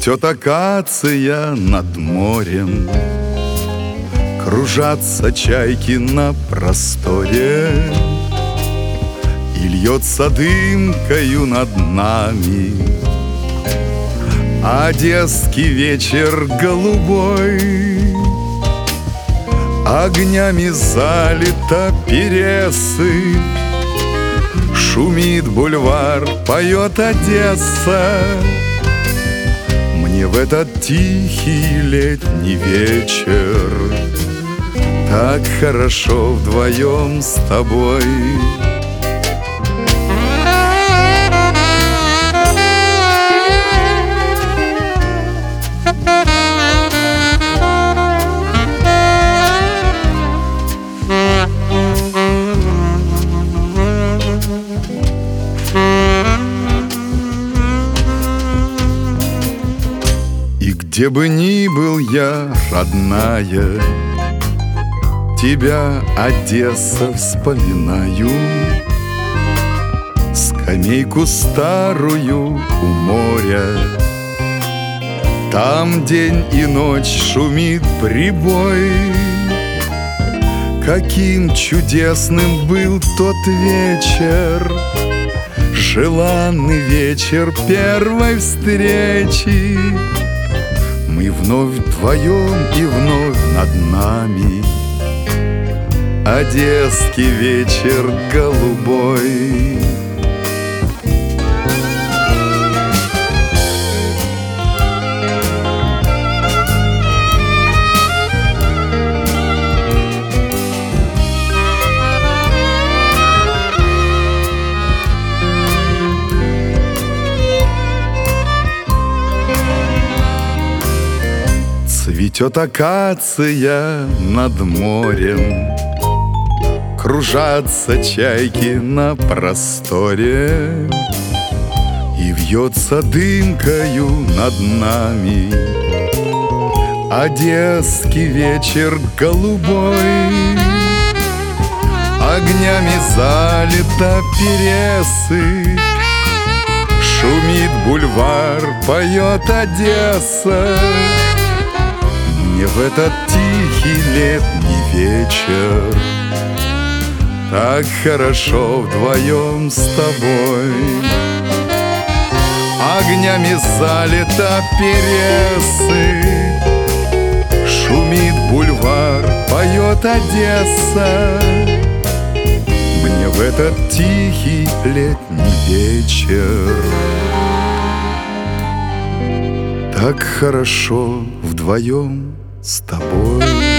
Цветет акация над морем, кружатся чайки на просторе, и льется дымкою над нами одесский вечер голубой. Огнями залита пересыпь, шумит бульвар, поет Одесса. Мне в этот тихий летний вечер так хорошо вдвоем с тобой. Где бы ни был я, родная, тебя, Одесса, вспоминаю. Скамейку старую у моря, там день и ночь шумит прибой. Каким чудесным был тот вечер, желанный вечер первой встречи. Мы вновь вдвоем и вновь над нами одесский вечер голубой. Цветет акация над морем, кружатся чайки на просторе, и вьется дымкою над нами одесский вечер голубой. Огнями залита пересыпь, шумит бульвар, поет Одесса. Мне в этот тихий летний вечер так хорошо вдвоем с тобой. Огнями залита пересыпь, шумит бульвар, поет Одесса. Мне в этот тихий летний вечер так хорошо вдвоем с тобой.